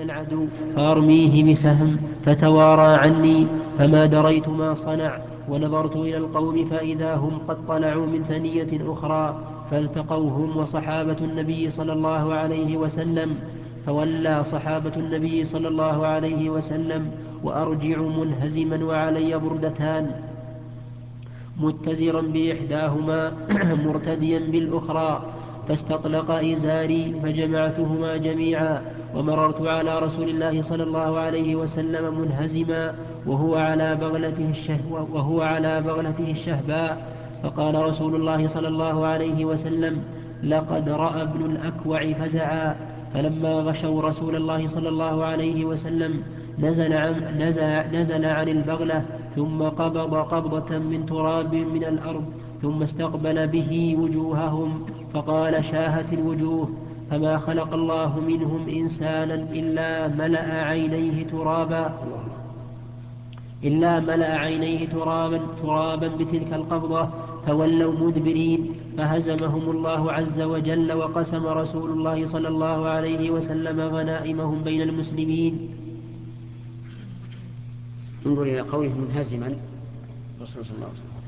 العدو فأرميه بسهم فتوارى عني فما دريت ما صنع، ونظرت إلى القوم فإذا هم قد طلعوا من ثنية أخرى فالتقوا هم وصحابة النبي صلى الله عليه وسلم، فولى صحابة النبي صلى الله عليه وسلم وأرجع منهزما وعلي بردتان متزرا بإحداهما مرتديا بالأخرى، فاستطلق إزاري فجمعتهما جميعا، ومررت على رسول الله صلى الله عليه وسلم منهزما وهو على بغلته الشهباء، فقال رسول الله صلى الله عليه وسلم: لقد رأى ابن الأكوع فزعا. فلما غشوا رسول الله صلى الله عليه وسلم نزل عن البغلة ثم قبض قبضة من تراب من الأرض ثم استقبل به وجوههم فقال: شاهت الوجوه، فما خلق الله منهم إنسانا إلا ملأ عينيه ترابا بتلك القبضة، فولوا مدبرين، فهزمهم الله عز وجل، وقسم رسول الله صلى الله عليه وسلم غنائمهم بين المسلمين. انظر إلى قوله منهزما الرسول صلى الله عليه وسلم.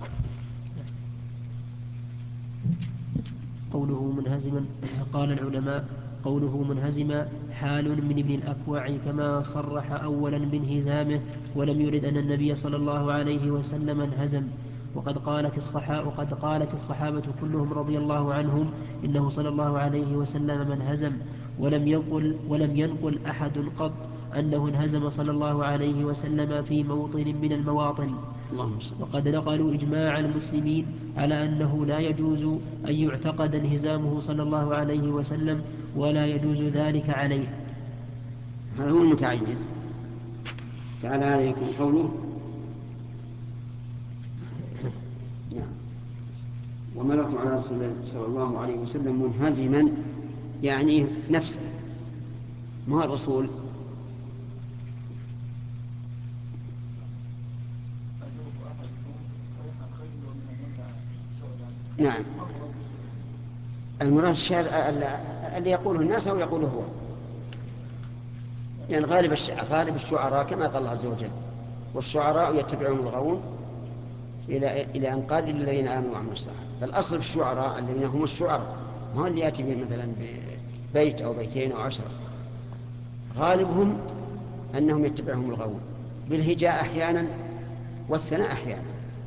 قوله منهزما، قال العلماء: قوله منهزما حال من ابن الأكوع كما صرح أولا بانهزامه، ولم يرد أن النبي صلى الله عليه وسلم انهزم. وقد قالت الصحابة كلهم رضي الله عنهم إنه صلى الله عليه وسلم من هزم، ولم ينقل أحد قط أنه انهزم صلى الله عليه وسلم في موطن من المواطن. وقد نقلوا إجماع المسلمين على أنه لا يجوز أن يعتقد انهزامه صلى الله عليه وسلم، ولا يجوز ذلك عليه. هذا هو المتعين. فعلى هذا يكون قوله نعم ومررت على رسول الله صلى الله عليه وسلم منهزما، يعني نفسه، ما هو الرسول. نعم، المراد الشعر اللي يقوله الناس أو يقوله هو، يعني غالب الشعراء كما قال الله عز وجل: والشعراء يتبعهم الغاوون إلى أن قال للذين آمنوا وعملوا الصالحات. فالأصل في الشعراء الذين هم الشعراء، ما هو اللي يأتي به مثلا ببيت أو بيتين أو 10، غالبهم أنهم يتبعهم الغاوون بالهجاء أحيانا والثناء أحيانا.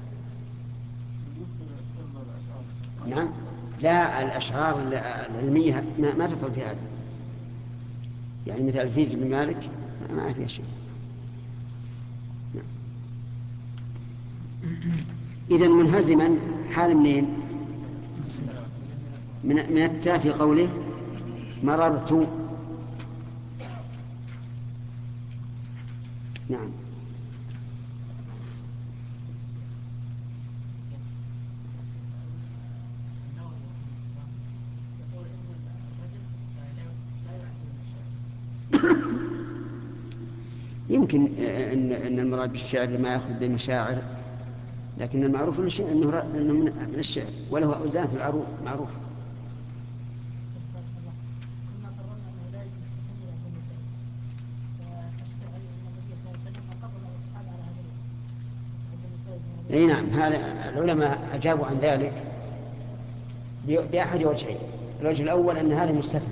نعم، لا، الأشعار العلمية ما تدخل في هذا، يعني مثل الفيز بن مالك ما فيها شيء. إذن منهزما حال منين؟ من التاء في قوله مررت. نعم، يمكن أن المراد بالشعر ما يأخذ بالمشاعر، لكن المعروف أنه من الشعر، وله أوزان في العروض معروف. اي نعم، هذا العلماء أجابوا عن ذلك بأحد وجهين. الوجه الأول أن هذا مستثنى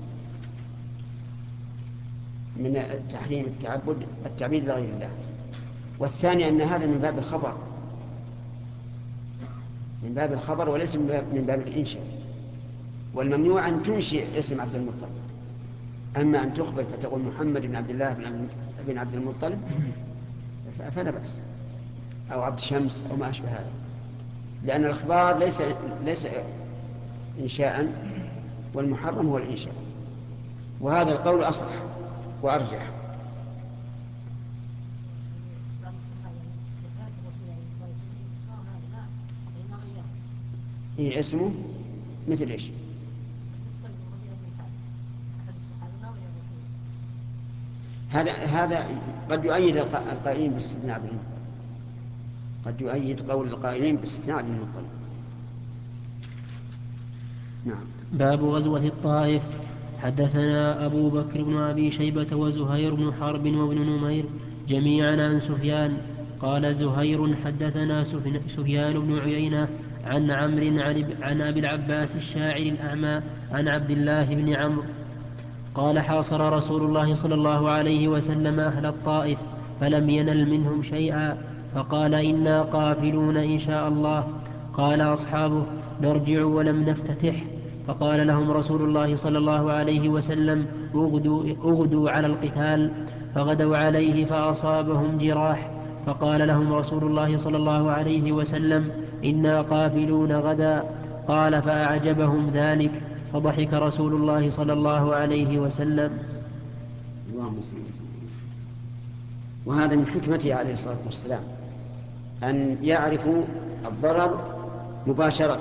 من تحريم التعبيد لغير الله، والثاني أن هذا من باب الخبر وليس من باب الإنشاء. والممنوع أن تنشئ اسم عبد المطلب، أما أن تخبر فتقول محمد بن عبد الله بن عبد المطلب فلا بأس، أو عبد شمس أو ما أشبه هذا، لأن الإخبار ليس إنشاء، والمحرم هو الإنشاء. وهذا القول أصح وأرجح. إيه اسمه مثل إيش؟ هذا قد يؤيد القائلين باستثناء عبد المطلب، قد يؤيد قول القائلين باستثناء عبد المطلب. نعم. باب غزوة الطائف. حدثنا أبو بكر بن أبي شيبة وزهير بن حرب وابن نمير جميعا عن سفيان قال زهير حدثنا سفيان بن عيينة عن عمرو عن أبي العباس الشاعر الأعمى عن عبد الله بن عمرو قال حاصر رسول الله صلى الله عليه وسلم أهل الطائف فلم ينل منهم شيئا فقال إنا قافلون إن شاء الله. قال أصحابه نرجع ولم نفتتح. فقال لهم رسول الله صلى الله عليه وسلم اغدوا على القتال. فغدوا عليه فأصابهم جراح. فقال لهم رسول الله صلى الله عليه وسلم إنا قافلون غدا. قال فأعجبهم ذلك فضحك رسول الله صلى الله عليه وسلم. وهذا من حكمته عليه الصلاة والسلام أن يعرفوا الضرر مباشرة،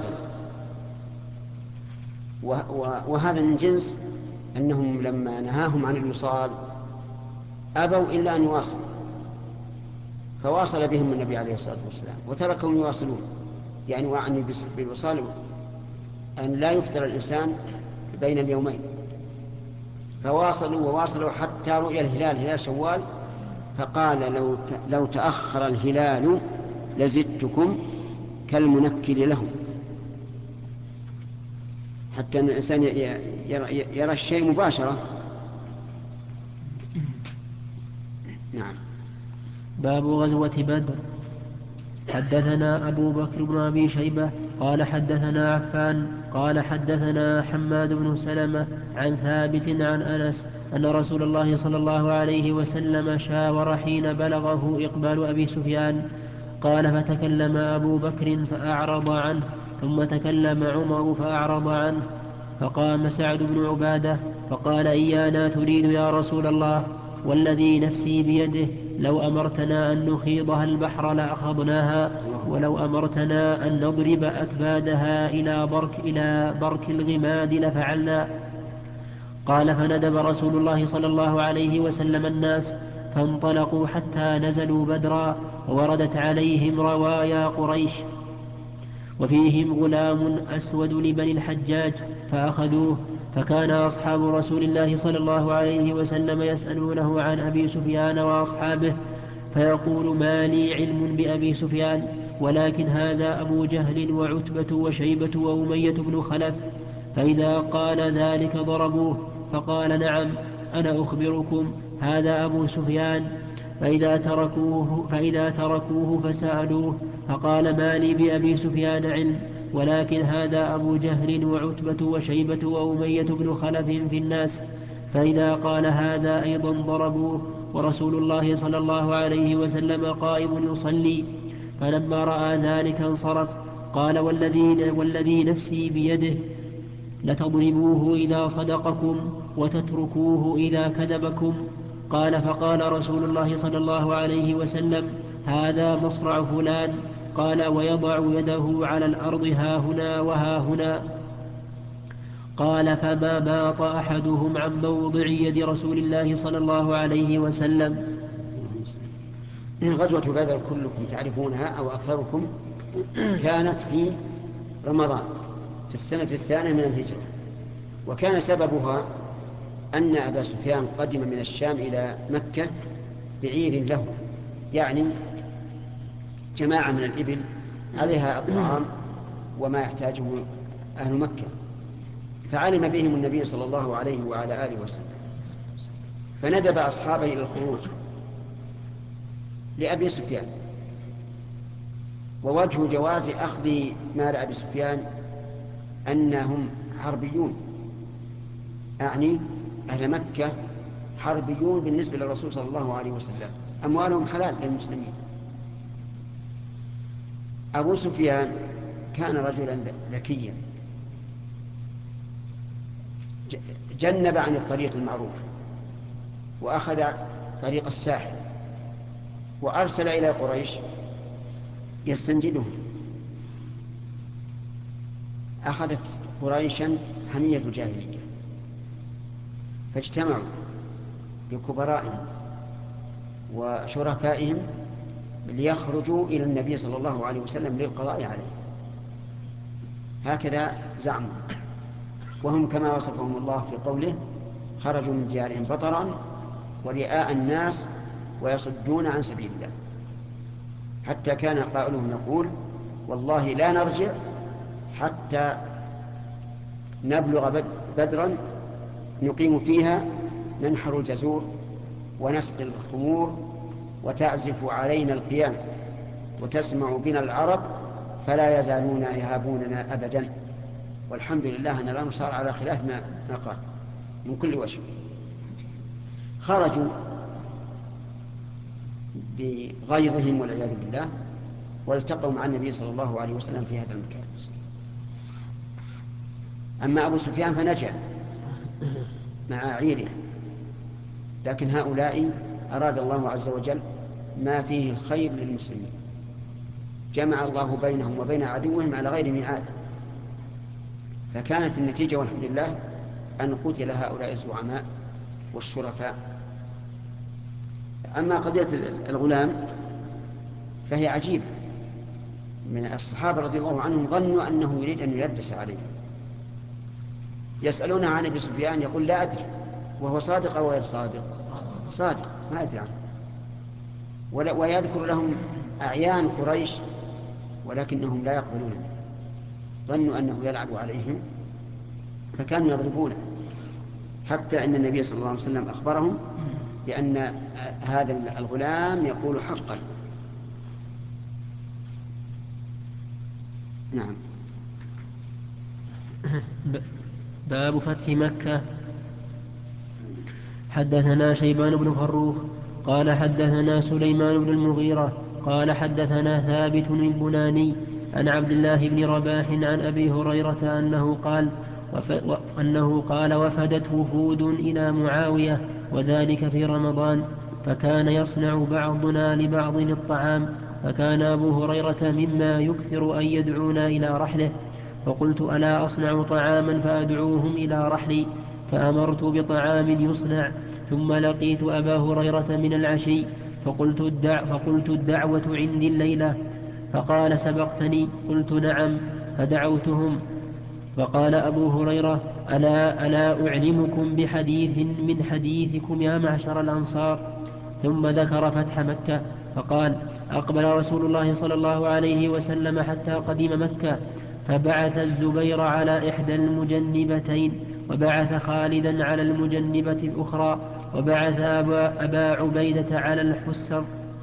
وهذا من جنس أنهم لما نهاهم عن الوصال أبوا إلا أن يواصلوا، فواصل بهم النبي عليه الصلاة والسلام وتركهم يواصلون، يعني وعني بالوصال أن لا يفطر الإنسان بين اليومين، فواصلوا وواصلوا حتى رؤيا الهلال هلال شوال، فقال لو تأخر الهلال لزدتكم كالمنكل له، حتى أن الإنسان يرى الشيء مباشرة. نعم. باب غزوة بدر. حدثنا أبو بكر بن أبي شيبة قال حدثنا عفان قال حدثنا حماد بن سلمة عن ثابت عن أنس أن رسول الله صلى الله عليه وسلم شاور حين بلغه إقبال أبي سفيان. قال فتكلم أبو بكر فأعرض عنه، ثم تكلم عمر فأعرض عنه، فقام سعد بن عبادة فقال إيانا تريد يا رسول الله؟ والذي نفسي بيده لو أمرتنا أن نخيضها البحر لأخذناها، ولو أمرتنا أن نضرب أكبادها إلى برك الغماد لفعلنا. قال فندب رسول الله صلى الله عليه وسلم الناس فانطلقوا حتى نزلوا بدرا، ووردت عليهم روايا قريش وفيهم غلام أسود لبني الحجاج فأخذوه. فكان أصحاب رسول الله صلى الله عليه وسلم يسألونه عن أبي سفيان وأصحابه، فيقول ما لي علم بأبي سفيان، ولكن هذا أبو جهل وعتبة وشيبة وأمية بن خلف. فإذا قال ذلك ضربوه. فقال نعم أنا أخبركم هذا أبو سفيان. فإذا تركوه فسألوه فقال ما لي بأبي سفيان علم، ولكن هذا أبو جهل وعتبة وشيبة وأمية بن خلف في الناس. فإذا قال هذا أيضا ضربوه، ورسول الله صلى الله عليه وسلم قائم يصلي. فلما رأى ذلك انصرف. قال والذي نفسي بيده لتضربوه إذا صدقكم وتتركوه إذا كذبكم. قال فقال رسول الله صلى الله عليه وسلم هذا مصرع فلان. قال ويضع يده على الأرض ها هنا وها هنا. قال فما ماط أحدهم عن موضع يد رسول الله صلى الله عليه وسلم. غزوة بدر كلكم تعرفونها أو أكثركم كانت في رمضان في السنة 2 من الهجرة، وكان سببها أن أبا سفيان قدم من الشام إلى مكة بعير له، يعني جماعة من الإبل عليها الطعام وما يحتاجه أهل مكة، فعلم بهم النبي صلى الله عليه وعلى آله وسلم، فندب أصحابه إلى الخروج لأبي سفيان. ووجه جواز أخذ مال أبي سفيان أنهم حربيون، أعني أهل مكة حربيون بالنسبة للرسول صلى الله عليه وسلم، أموالهم حلال للمسلمين. أبو سفيان كان رجلا ذكيا جنب عن الطريق المعروف وأخذ طريق الساحل، وأرسل إلى قريش يستنجدهم. أخذت قريشا حمية الجاهلية، فاجتمعوا بكبرائهم وشرفائهم ليخرجوا إلى النبي صلى الله عليه وسلم للقضاء عليه، هكذا زعموا. وهم كما وصفهم الله في قوله: خرجوا من ديارهم بطرا ورئاء الناس ويصدون عن سبيل الله. حتى كان قائلهم يقول: والله لا نرجع حتى نبلغ بدرا نقيم فيها، ننحر الجزور ونسقي الخمور وتعزف علينا القيام وتسمع بنا العرب فلا يزالون يهابوننا أبدا. والحمد لله أن الأمر صار على خلاف ما قال من كل وجه. خرجوا بغيظهم والعياذ بالله والتقوا مع النبي صلى الله عليه وسلم في هذا المكان. أما أبو سفيان فنجا مع عيره، لكن هؤلاء أراد الله عز وجل ما فيه الخير للمسلمين، جمع الله بينهم وبين عدوهم على غير ميعاد، فكانت النتيجة والحمد لله أن قتل هؤلاء الزعماء والشرفاء. أما قضية الغلام فهي عجيبة، من الصحابة رضي الله عنهم ظنوا أنه يريد أن يلبس عليه، يسألونه عن أبي سفيان يقول: لا أدري، وهو صادق أو غير صادق؟ صادق، ما أدري عنه. ويذكر لهم أعيان قريش ولكنهم لا يقبلونه، ظنوا أنه يلعب عليهم فكانوا يضربونه، حتى أن النبي صلى الله عليه وسلم أخبرهم بأن هذا الغلام يقول حقا. نعم. باب فتح مكة. حدثنا شيبان بن فروخ قال حدثنا سليمان بن المغيرة قال حدثنا ثابت البناني عن عبد الله بن رباح عن أبي هريرة أنه قال: وفدت وفود إلى معاوية وذلك في رمضان، فكان يصنع بعضنا لبعض الطعام، فكان أبو هريرة مما يكثر أن يدعونا إلى رحله، فقلت: ألا أصنع طعاما فأدعوهم إلى رحلي؟ فأمرت بطعام يصنع، ثم لقيت أبا هريرة من العشي فقلت: الدعوة عندي الليلة. فقال: سبقتني؟ قلت: نعم. فدعوتهم، فقال أبو هريرة: ألا أعلمكم بحديث من حديثكم يا معشر الأنصار؟ ثم ذكر فتح مكة، فقال: أقبل رسول الله صلى الله عليه وسلم حتى قدم مكة، فبعث الزبير على إحدى المجنبتين، وبعث خالدا على المجنبة الأخرى، وبعث أبا عبيدة على الحسر،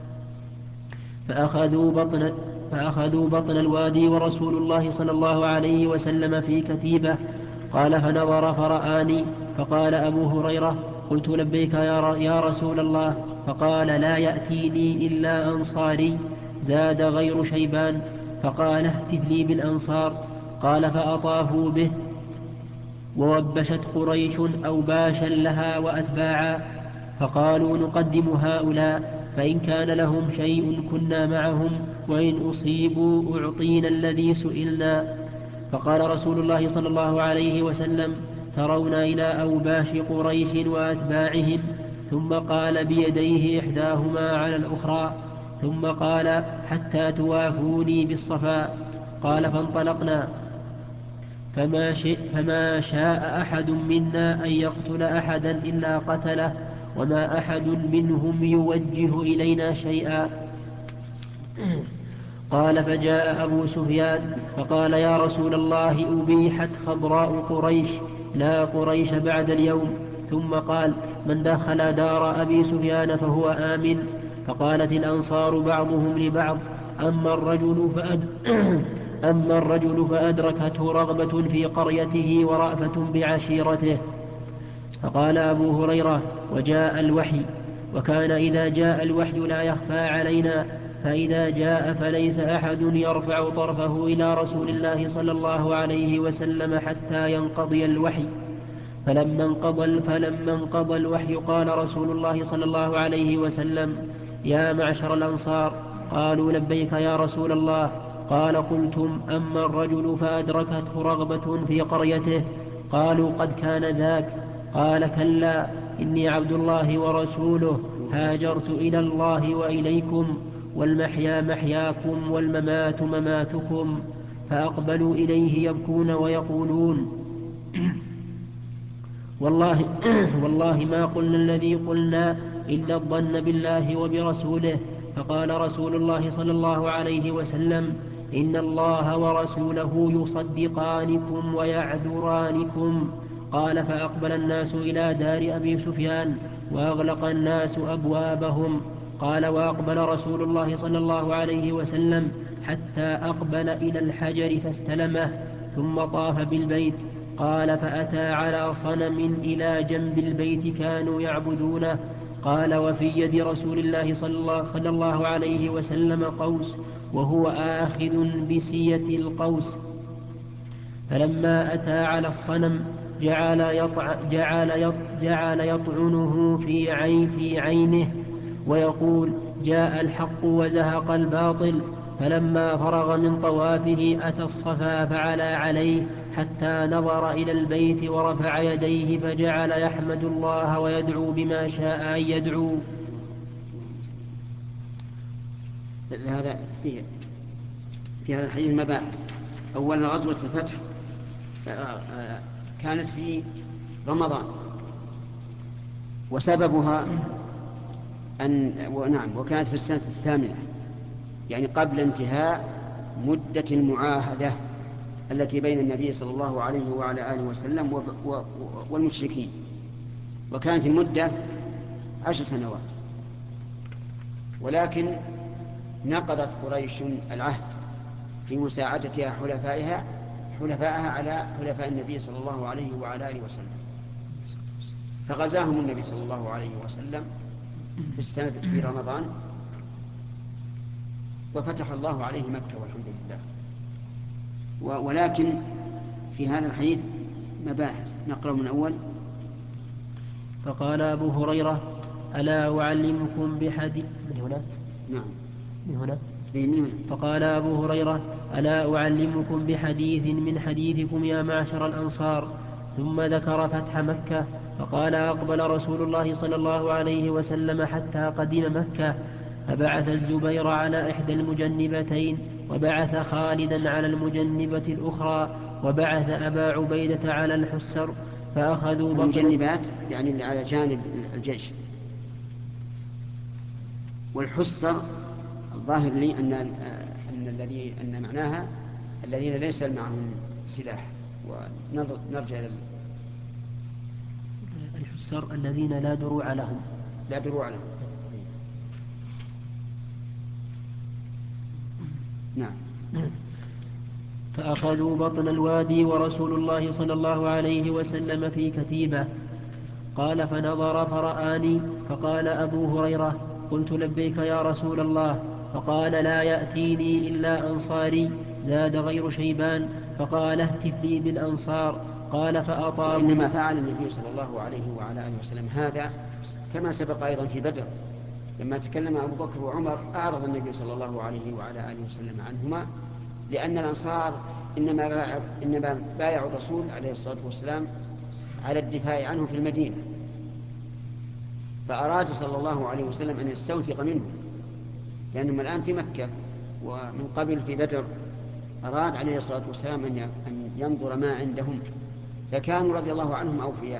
فأخذوا بطن الوادي ورسول الله صلى الله عليه وسلم في كتيبة. قال: فنظر فرآني، فقال أبو هريرة: قلت: لبيك يا رسول الله. فقال: لا يأتيني إلا أنصاري. زاد غير شيبان، فقال: اهتف لي بالأنصار. قال: فأطافوا به، ووبشت قريش أوباشا لها وأتباعا، فقالوا: نقدم هؤلاء، فإن كان لهم شيء كنا معهم، وإن أصيبوا أعطينا الذي سئلنا. فقال رسول الله صلى الله عليه وسلم: ترون إلى أوباش قريش وأتباعهم؟ ثم قال بيديه إحداهما على الأخرى، ثم قال: حتى توافوني بالصفا. قال: فانطلقنا، فما شاء أحد منا أن يقتل أحدا إلا قتله، وما أحد منهم يوجه إلينا شيئا. قال: فجاء أبو سفيان فقال: يا رسول الله، أبيحت خضراء قريش، لا قريش بعد اليوم. ثم قال: من دخل دار أبي سفيان فهو آمن. فقالت الأنصار بعضهم لبعض: أما الرجل فأدركته رغبة في قريته ورأفة بعشيرته. فقال أبو هريرة: وجاء الوحي، وكان إذا جاء الوحي لا يخفى علينا، فإذا جاء فليس أحد يرفع طرفه إلى رسول الله صلى الله عليه وسلم حتى ينقضي الوحي. فلما انقضى الوحي قال رسول الله صلى الله عليه وسلم: يا معشر الأنصار. قالوا: لبيك يا رسول الله. قال: قلتم: أما الرجل فأدركته رغبة في قريته. قالوا: قد كان ذاك. قال: كلا، إني عبد الله ورسوله، هاجرت إلى الله وإليكم، والمحيا محياكم والممات مماتكم. فأقبلوا إليه يبكون ويقولون: والله, والله ما قلنا الذي قلنا إلا الظن بالله وبرسوله. فقال رسول الله صلى الله عليه وسلم: إن الله ورسوله يصدقانكم ويعذرانكم. قال: فأقبل الناس إلى دار أبي سفيان وأغلق الناس أبوابهم. قال: وأقبل رسول الله صلى الله عليه وسلم حتى أقبل إلى الحجر فاستلمه ثم طاف بالبيت. قال: فأتى على صنم إلى جنب البيت كانوا يعبدونه. قال: وفي يد رسول الله صلى الله عليه وسلم قوس وهو آخذ بسية القوس. فلما أتى على الصنم جعل يطعنه في عينه ويقول: جاء الحق وزهق الباطل. فلما فرغ من طوافه أتى الصفا فعلى عليه حتى نظر إلى البيت ورفع يديه فجعل يحمد الله ويدعو بما شاء أن يدعو. هذا في هذا الحديث مباحث. أولا غزوة الفتح كانت في رمضان، وسببها وكانت في السنة 8، يعني قبل انتهاء مدة المعاهدة التي بين النبي صلى الله عليه وعلى آله وسلم والمشركين، وكانت المدة 10 سنوات. ولكن نقضت قريش العهد في مساعدتها حلفائها على حلفاء النبي صلى الله عليه وعلى آله وسلم، فغزاهم النبي صلى الله عليه وسلم في رمضان، وفتح الله عليه مكة والحمد لله. ولكن في هذا الحديث مباحث، نقرأ من أول. فقال أبو هريرة: ألا أعلمكم بحديث من هنا؟ نعم، من هنا. فقال أبو هريرة: ألا أعلمكم بحديث من حديثكم يا معشر الأنصار؟ ثم ذكر فتح مكة. فقال: أقبل رسول الله صلى الله عليه وسلم حتى قدم مكة، فبعث الزبير على إحدى المجنبتين، وبعث خالدا على المجنبة الأخرى، وبعث أبا عبيدة على الحسر، فأخذوا المجنبات يعني اللي على جانب الجيش، والحسر الظاهر لي أن معناها الذين ليس معهم سلاح. ونرجع الحسر الذين لا دروع لهم. نعم. فأخذوا بطن الوادي ورسول الله صلى الله عليه وسلم في كتيبة. قال: فنظر فرآني، فقال أبو هريرة: قلت: لبيك يا رسول الله. فقال: لا يأتيني إلا أنصاري زاد غير شيبان. فقال: اهتف لي بالأنصار. قال: فأطاب. إنما فعل النبي صلى الله عليه وعلى آله وسلم هذا كما سبق أيضا في بدر، لما تكلم أبو بكر وعمر أعرض النبي صلى الله عليه وعلى آله وسلم عنهما، لأن الأنصار إنما بايعوا الرسول عليه الصلاة والسلام على الدفاع عنه في المدينة، فأراد صلى الله عليه وسلم أن يستوثق منهم، لأنهم الآن في مكة ومن قبل في بدر. أراد عليه الصلاة والسلام أن ينظر ما عندهم، فكانوا رضي الله عنهم أوفياء.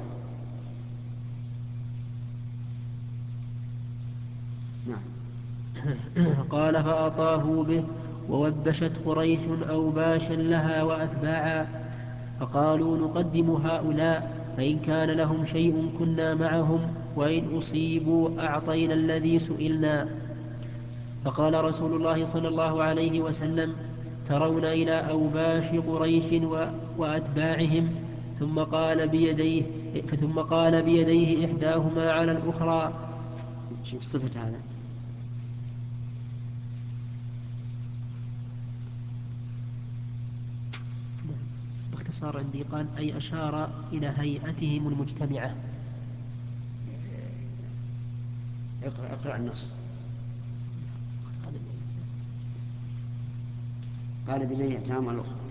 نعم. قال: فأطاه به، ووبشت قريش أوباشا لها وأتباعا، فقالوا: نقدم هؤلاء، فإن كان لهم شيء كنا معهم، وإن أصيبوا أعطينا الذي سئلنا. فقال رسول الله صلى الله عليه وسلم: ترون إلى أوباش قريش وأتباعهم؟ ثم قال بيديه إحداهما على الأخرى. شوف صفة هذا. باختصار عندي قال: أي أشار إلى هيئتهم المجتمعة. اقرأ النص. قال بيديه إحداهما على الأخرى.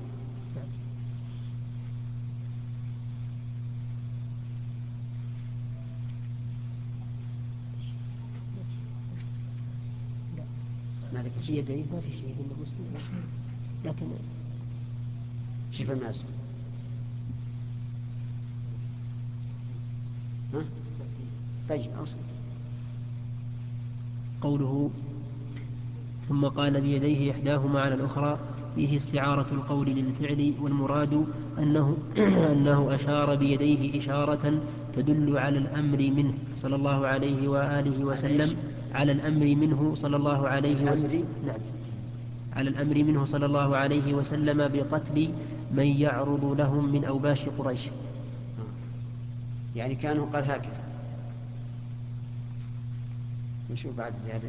في يديه ما في شيء من المسلم، لكن شوف الناس ها؟ طيب أوصل. قوله ثم قال بيديه إحداهما على الأخرى فيه استعارة القول للفعل، والمراد أنه أشار بيديه إشارة تدل على الأمر منه صلى الله عليه وآله وسلم، على الأمر منه صلى الله عليه وسلم، نعم، على الأمر منه صلى الله عليه وسلم بقتل من يعرض لهم من أوباش قريش. يعني كانوا قال هكذا. نشوف بعد زيادة.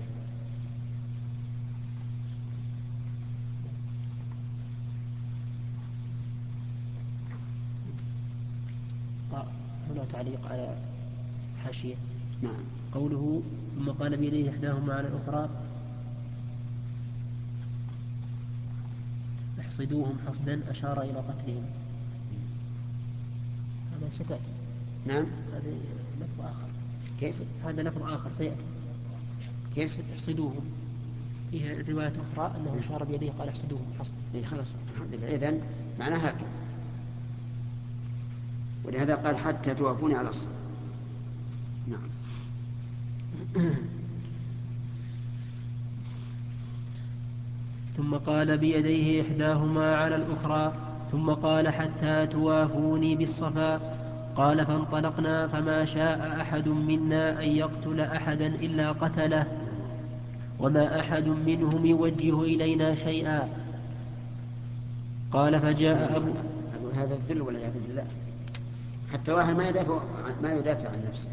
هنا تعليق على حاشية. نعم. قوله ثم قال بيديه إحداهما على الأخرى احصدوهم حصدا، أشار إلى قتلهم. هذا ستأتي. نعم. هذا لفظ آخر. كيف؟ هذا لفظ آخر سيأتي. كيف؟ احصدوهم. فيها رواية أخرى أنه أشار بيديه قال احصدوهم حصدا. إيه خلاص الحمد لله. إذن معناها هكذا. ولهذا قال حتى توافوني على الصلاة. نعم. ثم قال بيديه إحداهما على الأخرى ثم قال حتى توافوني بالصفا. قال فانطلقنا فما شاء أحد منا أن يقتل أحدا إلا قتله، وما أحد منهم يوجه إلينا شيئا. قال فجاء أبو أقول هذا الذل والعياذ بالله. حتى واحد ما يدافع عن نفسه.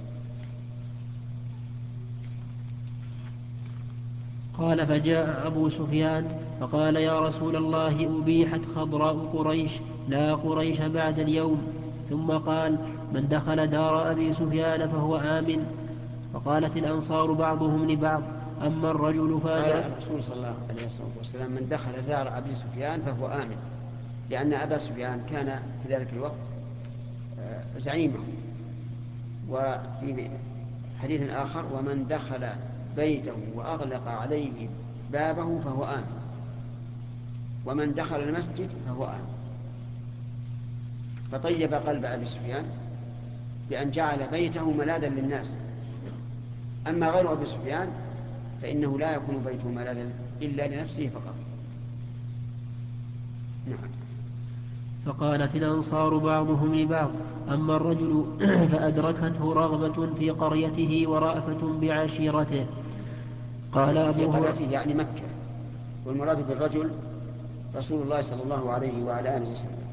قال فجاء أبو سفيان فقال يا رسول الله أبيحت خضراء قريش لا قريش بعد اليوم. ثم قال من دخل دار أبي سفيان فهو آمن. فقالت الأنصار بعضهم لبعض أما الرجل قال فأدرك. الرسول صلى الله عليه وسلم من دخل دار أبي سفيان فهو آمن، لأن أبا سفيان كان في ذلك الوقت زعيمه. وفي حديث آخر ومن دخل بيته وأغلق عليه بابه فهو آمن، ومن دخل المسجد فهو آمن. فطيب قلب أبي سفيان بأن جعل بيته ملاذا للناس. أما غير أبي سفيان فإنه لا يكون بيته ملاذا إلا لنفسه فقط. نعم. فقالت الأنصار بعضهم لبعض أما الرجل فأدركته رغبة في قريته ورأفة بعشيرته. قال في أبو قريته يعني مكة، والمراد بالرجل رسول الله صلى الله عليه وعلى آله وسلم.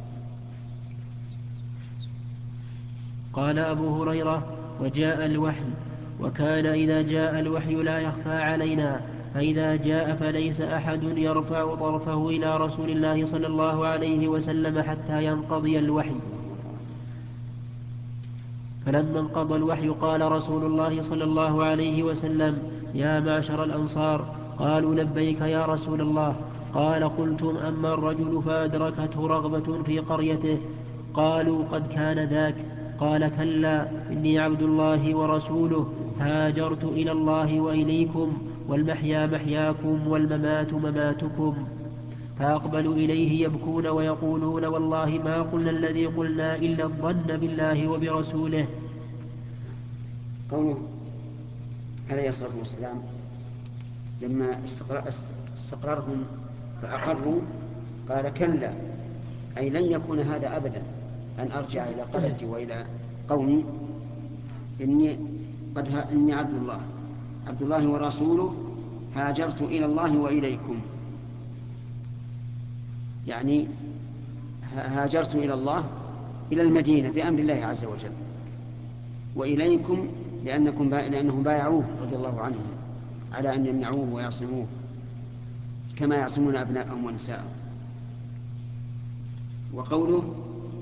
قال أبو هريرة وجاء الوحي، وكان إذا جاء الوحي لا يخفى علينا، فإذا جاء فليس أحد يرفع طرفه إلى رسول الله صلى الله عليه وسلم حتى ينقضي الوحي. فلما انقضى الوحي قال رسول الله صلى الله عليه وسلم يا معشر الأنصار. قالوا لبيك يا رسول الله. قال قلتم أما الرجل فأدركته رغبة في قريته. قالوا قد كان ذاك. قال كلا إني عبد الله ورسوله هاجرت إلى الله وإليكم، والمحيا محياكم والممات مماتكم. فأقبلوا إليه يبكون ويقولون والله ما قلنا الذي قلنا إلا الظن بالله وبرسوله. قوله عليه الصلاة والسلام لما استقررهم فأقروا قال كلا، أي لن يكون هذا أبدا أن أرجع إلى قريتي وإلى قومي. إني عبد الله ورسوله هاجرت إلى الله وإليكم. يعني هاجرت إلى الله إلى المدينة بأمر الله عز وجل، وإليكم لأنهم بايعوه رضي الله عنهم على أن يمنعوه ويعصموه كما يعصمون أبناءهم ونساءهم. وقوله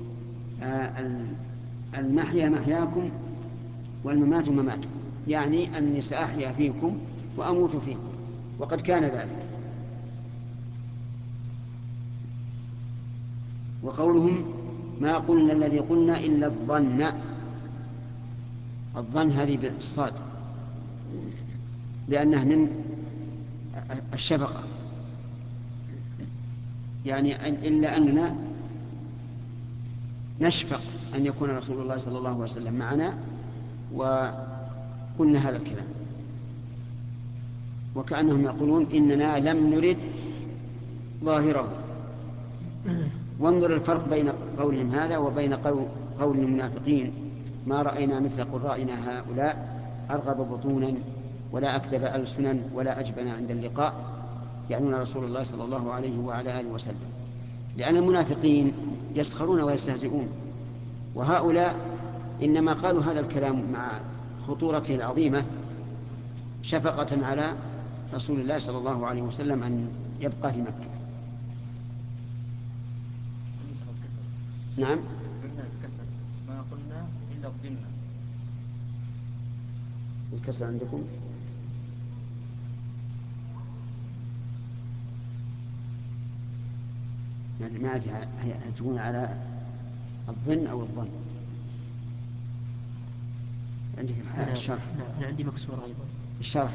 المحيا محياكم والممات مماتكم، يعني أني سأحيا فيكم وأموت فيكم، وقد كان ذلك. وقولهم ما قلنا الذي قلنا إلا الظن هذه بالصاد، لأنه من الشفقة، يعني إلا أننا نشفق أن يكون رسول الله صلى الله عليه وسلم معنا وقلنا هذا الكلام، وكأنهم يقولون إننا لم نرد ظاهره. وانظر الفرق بين قولهم هذا وبين قول المنافقين: ما رأينا مثل قرائنا هؤلاء أرغب بطونا ولا أكذب ألسنا ولا أجبن عند اللقاء، يعنون رسول الله صلى الله عليه وعلى آله وسلم. لأن المنافقين يسخرون ويستهزئون، وهؤلاء إنما قالوا هذا الكلام مع خطورته العظيمة شفقة على رسول الله صلى الله عليه وسلم أن يبقى في مكة. نعم، ما قلنا إلا الضمن. الكسر عندكم يعني ما تكون على الظن أو الظن. عندك الشرح؟ أنا عندي مكسورة أيضا. الشرح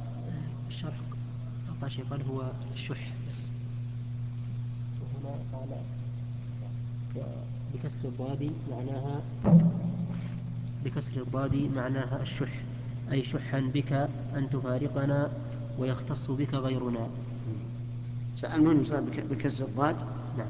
الطاشي قال هو الشح بس، وهنا قال بكسر الضاد معناها الشح، أي شحا بك أن تفارقنا ويختص بك غيرنا. المهم صار بكسر الضاد. نعم.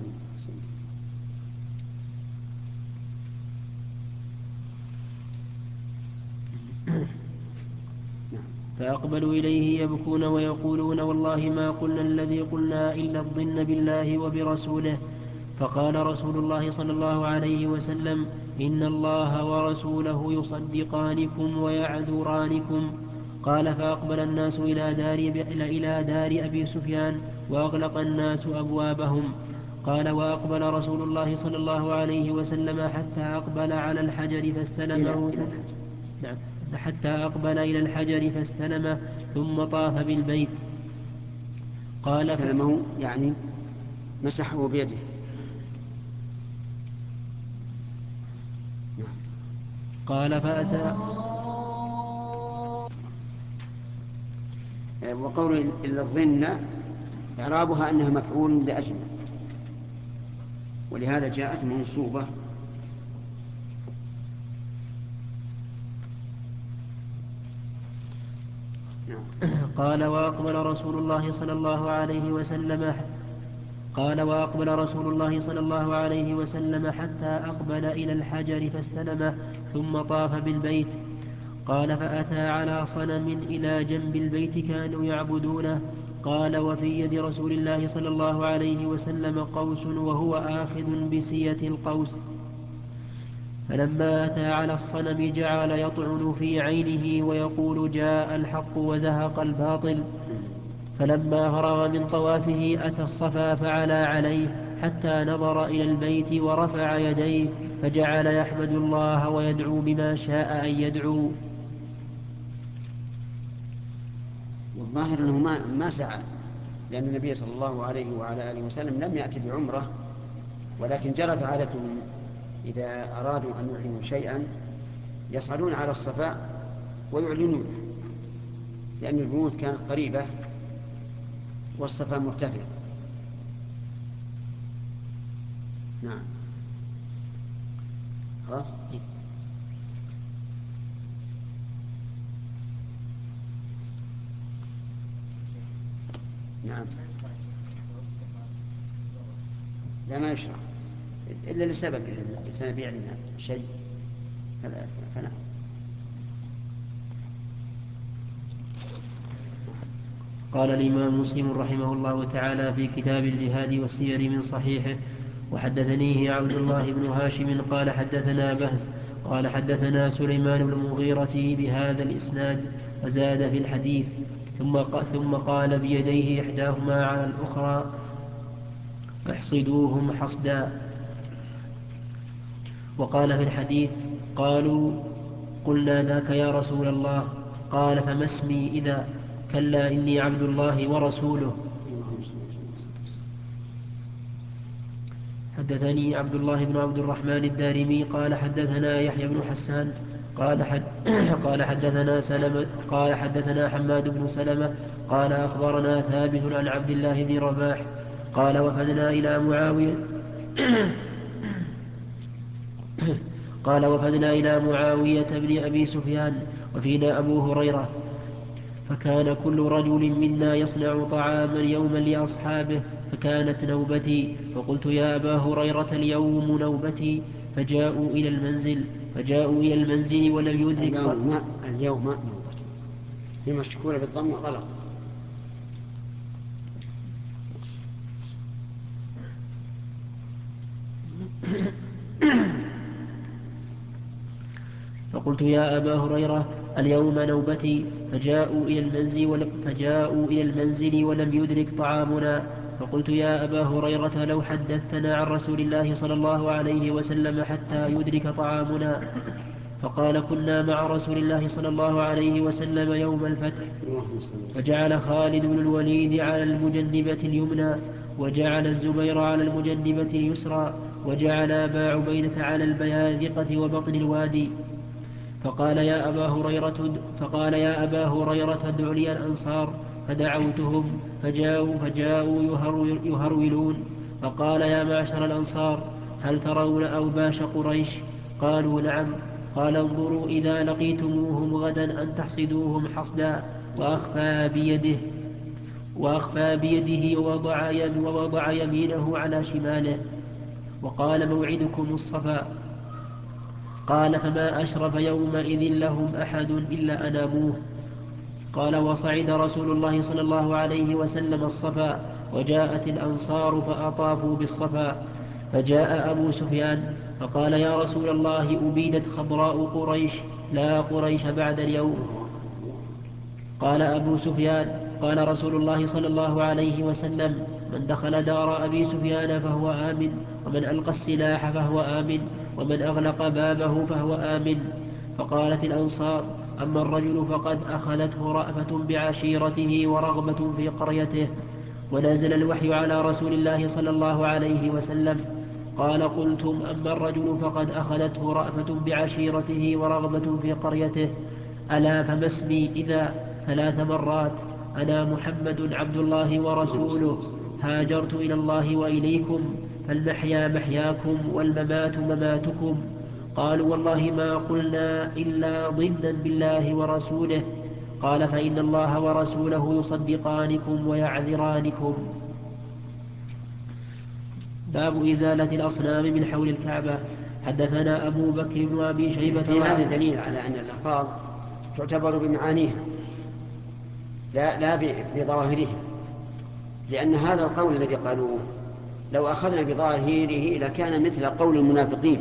فأقبلوا إليه يبكون ويقولون: والله ما قلنا الذي قلنا إلا الظن بالله وبرسوله. فقال رسول الله صلى الله عليه وسلم: إن الله ورسوله يصدقانكم ويعذرانكم. قال: فأقبل الناس إلى دار أبي سفيان وأغلق الناس أبوابهم. قال: وأقبل رسول الله صلى الله عليه وسلم حتى أقبل على الحجر فاستلمه. نعم، حتى أقبل إلى الحجر فاستلمه ثم طاف بالبيت. قال: استلمه يعني مسحه بيده. قال: فأتى. وقول إلا الظن إعرابها أنها مفعول لأجل، ولهذا جاءت منصوبة. قال: وأقبل رسول الله صلى الله عليه وسلم حتى أقبل إلى الحجر فاستلمه ثم طاف بالبيت. قال: فأتى على صنم إلى جنب البيت كانوا يعبدونه. قال: وفي يد رسول الله صلى الله عليه وسلم قوس وهو آخذ بسية القوس. فلما أتى على الصنم جعل يطعن في عينه ويقول: جاء الحق وزهق الباطل. فلما فرغ من طوافه أتى الصفا فعلى عليه حتى نظر إلى البيت ورفع يديه فجعل يحمد الله ويدعو بما شاء أن يدعو. والظاهر أنه ما سعى، لأن النبي صلى الله عليه وعلى آله وسلم لم يأتي بعمرة، ولكن جرت عادتهم إذا أرادوا أن يعلنوا شيئا يصعدون على الصفا ويعلنون، لأن البيوت كانت قريبة والصفا مرتفع. نعم، خلاص. نعم، لا ما يشرع إلا لسبب، إذا الإنسان بيعلن شيء فلا. قال الإمام مسلم رحمه الله تعالى في كتاب الجهاد والسير من صحيحه: وحدثنيه عبد الله بن هاشم قال حدثنا بهز قال حدثنا سليمان بن المغيرة بهذا الإسناد فزاد في الحديث ثم قال بيديه إحداهما على الأخرى: احصدوهم حصدا. وقال في الحديث: قالوا: قلنا ذاك يا رسول الله. قال: فما اسمي إذا؟ كلا إني عبد الله ورسوله. حدثني عبد الله بن عبد الرحمن الدارمي قال حدثنا يحيى بن حسان قال حدثنا حماد بن سلمة قال أخبرنا ثابت عن عبد الله بن رباح قال: وفدنا إلى معاوية قال وفدنا إلى معاوية بن أبي سفيان وفينا أبو هريرة، فكان كل رجل منا يصنع طعاما يوما لأصحابه، فكانت نوبتي، فقلت يا أبا هريرة اليوم نوبتي، فجاءوا إلى المنزل ولم يدرك اليوم نوبتي في مشكولة بالضم غلط. فقلت يا أبا هريرة اليوم نوبتي، فجاءوا إلى المنزل ولم يدرك طعامنا، فقلت يا أبا هريرة لو حدثتنا عن رسول الله صلى الله عليه وسلم حتى يدرك طعامنا. فقال كنا مع رسول الله صلى الله عليه وسلم يوم الفتح، فجعل خالد بن الوليد على المجنبة اليمنى، وجعل الزبير على المجنبة اليسرى، وجعل أبا عبيدة على البياذقة وبطن الوادي. فقال يا أبا هريرة ادع لي الأنصار، فدعوتهم فجاءوا يهرولون، فقال يا معشر الأنصار هل ترون أوباش قريش؟ قالوا نعم. قال انظروا إذا لقيتموهم غدا أن تحصدوهم حصدا. وأخفى بيده ووضع يمينه على شماله، وقال موعدكم الصفا. قال فما أشرف يومئذ لهم أحد إلا أناموه. قال وصعد رسول الله صلى الله عليه وسلم الصفا، وجاءت الأنصار فأطافوا بالصفا، فجاء أبو سفيان فقال يا رسول الله أبيدت خضراء قريش، لا قريش بعد اليوم. قال أبو سفيان قال رسول الله صلى الله عليه وسلم من دخل دار أبي سفيان فهو آمن، ومن ألقى السلاح فهو آمن، ومن أغلق بابه فهو آمن. فقالت الأنصار أما الرجل فقد أخذته رأفة بعشيرته ورغبة في قريته. ونزل الوحي على رسول الله صلى الله عليه وسلم. قال قلتم أما الرجل فقد أخذته رأفة بعشيرته ورغبة في قريته. ألا فما اسمي إذا 3 مرات أنا محمد عبد الله ورسوله، هاجرت إلى الله وإليكم، فالمحيا محياكم والممات مماتكم. قالوا والله ما قلنا إلا ضنا بالله ورسوله. قال فإن الله ورسوله يصدقانكم ويعذرانكم. باب إزالة الأصنام من حول الكعبة. حدثنا أبو بكر بن أبي شيبة. في هذا دليل على أن الألفاظ تعتبر بمعانيها لا بظواهرها، لأن هذا القول الذي قالوه لو أخذنا بظاهره لكان مثل قول المنافقين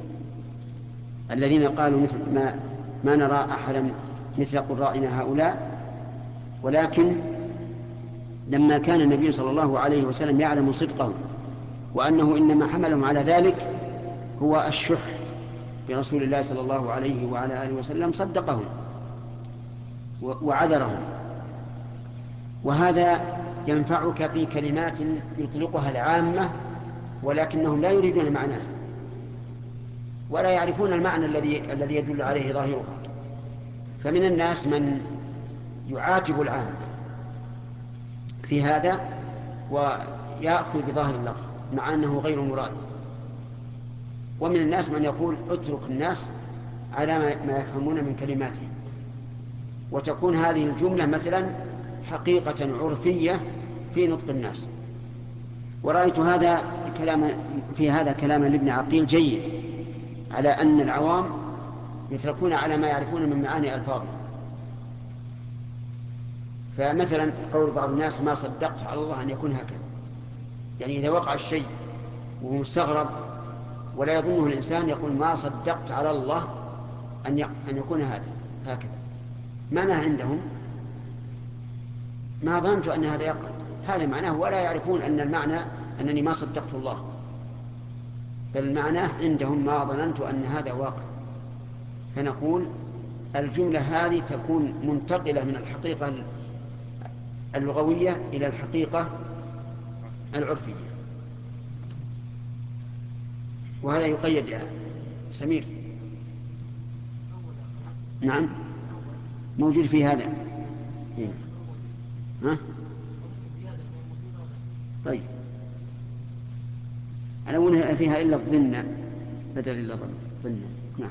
الذين قالوا مثل ما نرى أحدا مثل قرائنا هؤلاء. ولكن لما كان النبي صلى الله عليه وسلم يعلم صدقهم وأنه إنما حملهم على ذلك هو الشح برسول الله صلى الله عليه وعلى آله وسلم، صدقهم وعذرهم. وهذا ينفعك في كلمات يطلقها العامة ولكنهم لا يريدون معناه ولا يعرفون المعنى الذي يدل عليه ظاهرها. فمن الناس من يعاتب العامة في هذا ويأخذ بظاهر اللفظ مع أنه غير مراد، ومن الناس من يقول اترك الناس على ما يفهمون من كلماتهم، وتكون هذه الجملة مثلا حقيقة عرفية في نطق الناس. ورأيت هذا كلاما لابن عقيل جيد على أن العوام يتركون على ما يعرفون من معاني ألفاظه. فمثلا قول بعض الناس ما صدقت على الله أن يكون هكذا، يعني إذا وقع الشيء وهو مستغرب ولا يظنه الإنسان يقول ما صدقت على الله أن يكون هكذا، معناه عندهم ما ظننت أن هذا يقع، هذا معناه، ولا يعرفون أن المعنى أنني ما صدقت الله، بل المعنى عندهم ما ظننت أن هذا واقع. فنقول الجملة هذه تكون منتقلة من الحقيقة اللغوية إلى الحقيقة العرفية، وهذا يقيد يا سمير. نعم موجود في هذا. ها؟ طيب أنا أقول فيها إلا الظن، بدل إلا ظن. نعم.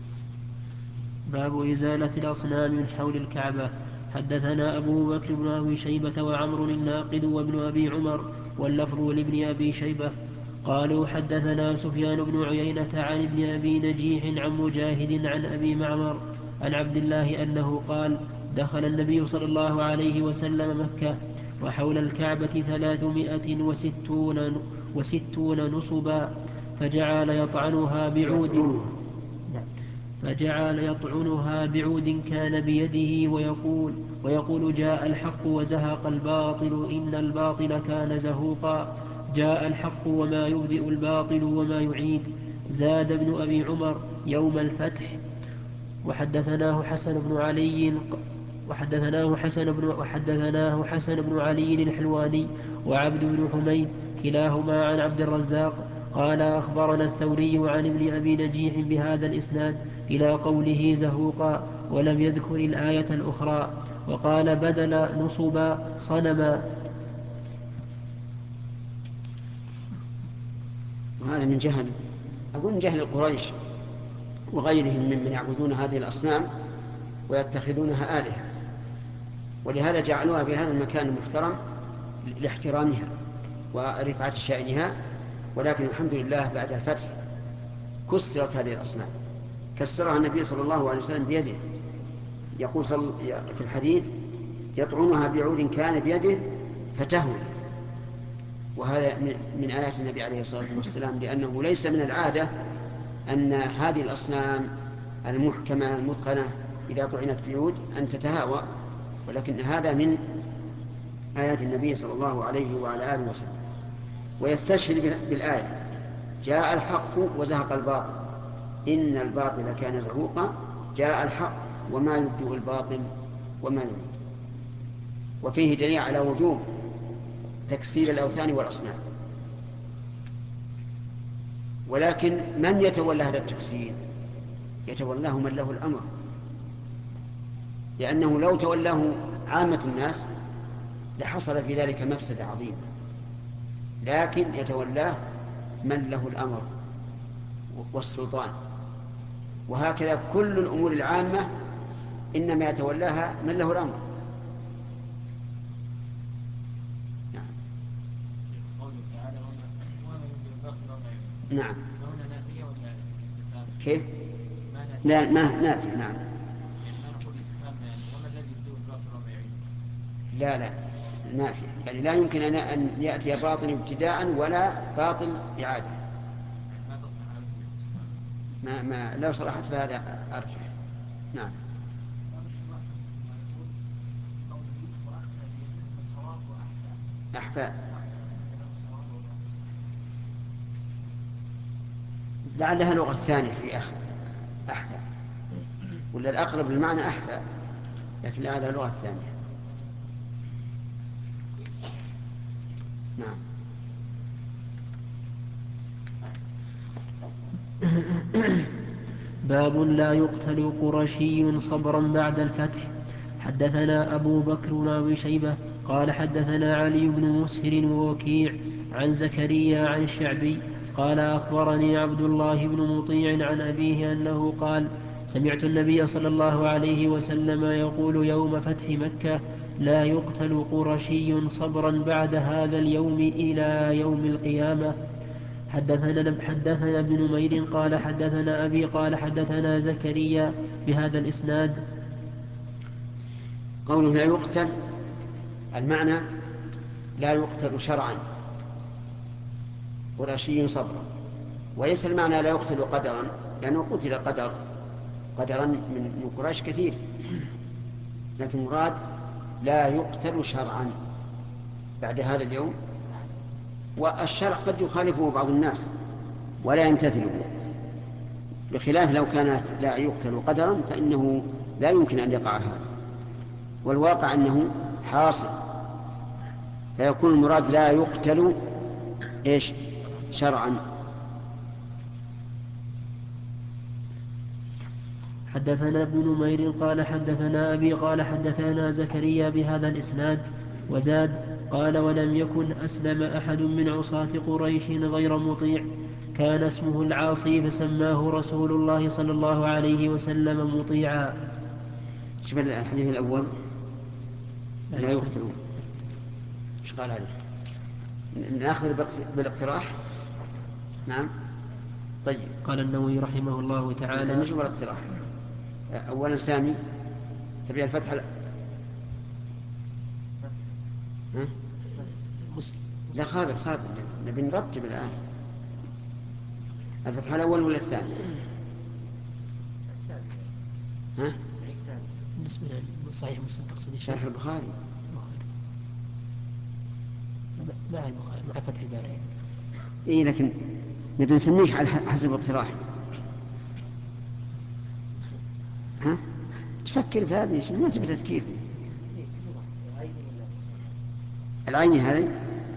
باب إزالة الأصنام من حول الكعبة. حدثنا أبو بكر بن أبي شيبة وعمر الناقد وابن أبي عمر واللفظ لابن أبي شيبة قالوا حدثنا سفيان بن عيينة عن ابن أبي نجيح عن مجاهد عن أبي معمر عن عبد الله أنه قال دخل النبي صلى الله عليه وسلم مكة وحول الكعبة 360 نصبا فجعل يطعنها بعود كان بيده ويقول جاء الحق وزهق الباطل إن الباطل كان زهوقا جاء الحق وما يبدئ الباطل وما يعيد. زاد ابن أبي عمر يوم الفتح. وحدثناه حسن بن علي الحلواني وعبد بن حميد كلاهما عن عبد الرزاق قال أخبرنا الثوري عن ابن أبي نجيح بهذا الإسناد إلى قوله زهوقا ولم يذكر الآية الأخرى وقال بدل نصبا صنما. وهذا من جهل قريش وغيرهم ممن يعبدون هذه الأصنام ويتخذونها آلهة، ولهذا جعلوها في هذا المكان المحترم لاحترامها ورفعة شأنها. ولكن الحمد لله بعد الفتح كسرت هذه الأصنام، كسرها النبي صلى الله عليه وسلم بيده، يقول في الحديث يطعنها بعود كان بيده فتهوي. وهذا من آيات النبي عليه الصلاة والسلام، لأنه ليس من العادة أن هذه الأصنام المحكمة المتقنة إذا طعنت بعود أن تتهاوى، ولكن هذا من آيات النبي صلى الله عليه وعلى آله وسلم. ويستشهد بالآية جاء الحق وزهق الباطل إن الباطل كان زهوقا جاء الحق وما يبدئ الباطل وما يعيد. وفيه دليل على وجوب تكسير الأوثان والأصنام. ولكن من يتولى هذا التكسير؟ يتولاه من له الأمر، لأنه لو تولاه عامة الناس لحصل في ذلك مفسدة عظيمة، لكن يتولاه من له الأمر والسلطان. وهكذا كل الأمور العامة إنما يتولاها من له الأمر. نعم. كيف؟ لا ما نافع. نعم. لا نافع، يعني لا يمكن أن يأتي باطل ابتداء ولا باطل إعادة. ما لو صلحت فهذا أرجح. نعم. أحفاء لعلها لغة ثانية في آخر أحفاء، ولا الأقرب للمعنى أحفاء، لكن لعلها لغة ثانية. نعم. باب لا يقتل قرشي صبرا بعد الفتح. حدثنا أبو بكر بن أبي شيبة قال حدثنا علي بن مسهر ووكيع عن زكريا عن الشعبي قال أخبرني عبد الله بن مطيع عن أبيه أنه قال سمعت النبي صلى الله عليه وسلم يقول يوم فتح مكة لا يقتل قرشي صبرا بعد هذا اليوم إلى يوم القيامة. حدثنا ابن نمير قال حدثنا أبي قال حدثنا زكريا بهذا الإسناد. قوله لا يقتل المعنى لا يقتل شرعا قرشي صبرا، وليس المعنى لا يقتل قدرا، لأنه قتل قدرا من قريش كثير، لكن مراد لا يقتل شرعا بعد هذا اليوم. والشرع قد يخالفه بعض الناس ولا يمتثله، بخلاف لو كانت لا يقتل قدرا فإنه لا يمكن أن يقع هذا، والواقع أنه حاصل، فيكون المراد لا يقتل شرعا. حدثنا ابن نمير قال حدثنا أبي قال حدثنا زكريا بهذا الإسناد. وزاد قال ولم يكن أسلم أحد من عصاة قريش غير مطيع كان اسمه العاصي فسماه رسول الله صلى الله عليه وسلم مطيعا. شوف الحديث الأول لا يقتلون، ايش قال هذا؟ ناخذ بالاقتراح. نعم طيب. قال النووي رحمه الله تعالى نشوف الاقتراح أولا. سامي تبي الفتح ها؟ لا خابر نبي نرتب الآن. الفتح الأول ولا الثاني؟ ها؟ بالنسبة لصحيح مسلم تقصد شرح البخاري مع البخاري مع فتح الباري. إيه لكن نبي نسميك على حسب الاقتراح. ها؟ تفكر في هذه الشيء ما تبي تفكير. العيني هذه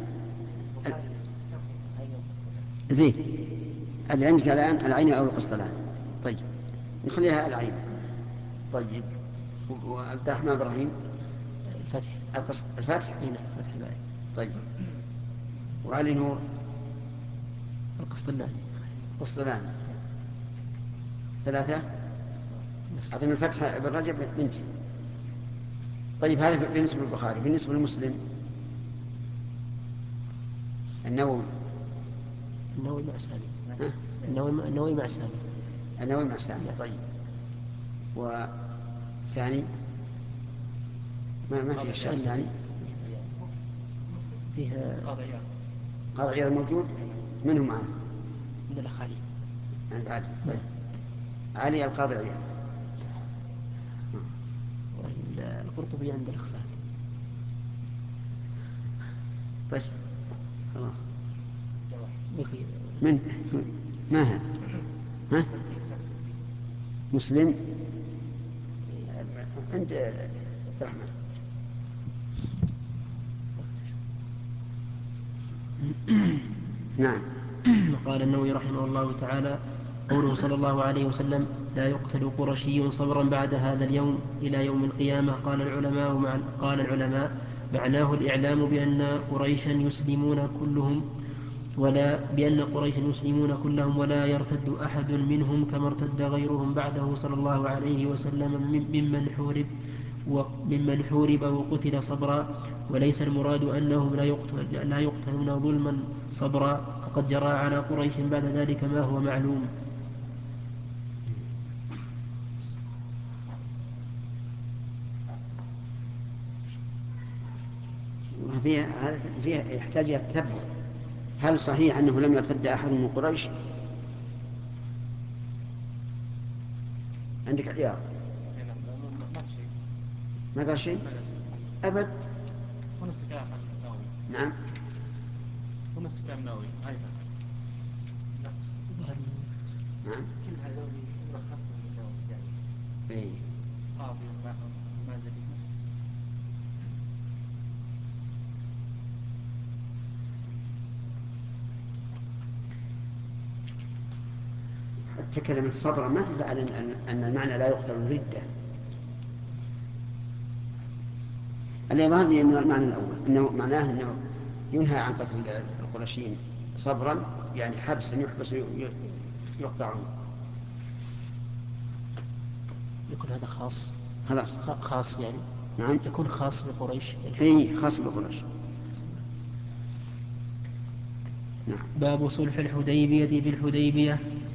زين اللي عندك الآن العين أو القسطلان. طيب نخليها العين. طيب وعبد الرحمن إبراهيم الفتح. الفتح هنا فتح الباري. طيب وعلي نور القسطلاني. ثلاثة. أعطينا الفتح ابن رجب بنتي. طيب هذا بالنسبة للبخاري. بالنسبة للمسلم النووي مع سامي. النووي مع سامي. طيب والثاني ما في الشيء الثاني فيها قاضي عياض موجود. منهم معه عند الأخ علي. عند علي. طيب علي القاضي عياض. القرطبي عند الأخ فهد. طيب خلاص. من ما ها مسلم عند عبد الرحمن. نعم. قال النووي رحمه الله تعالى قوله صلى الله عليه وسلم لا يقتل قرشي صبرا بعد هذا اليوم إلى يوم القيامة. قال العلماء معناه الإعلام بأن قريشا يسلمون كلهم ولا يرتد أحد منهم كما ارتد غيرهم بعده صلى الله عليه وسلم ممن حورب وقتل صبرا. وليس المراد أنهم لا يقتلون ظلما صبرا فقد جرى على قريش بعد ذلك ما هو معلوم. فيها يحتاج إلى تثبت. هل صحيح أنه لم يرتد أحد من قريش؟ عندك عيار ما قال شيء أبد. ونفس كلام النووي. نعم ونفس كلام النووي أيضا. نعم كل هذول يلخصنا من النووي يعني. إيه. قاضي المازري. حتى كلمة صبرا ما تدل على أن المعنى لا يقتل الردة. اللي يظهر لي أن المعنى الأول أنه معناه أنه ينهى عن قتل القرشيين صبرا يعني حبسا يحبس يقطعون. يكون هذا خاص. خلاص خاص يعني. نعم يكون خاص بقريش. أي خاص بقريش. نعم. باب صلح الحديبية في الحديبية.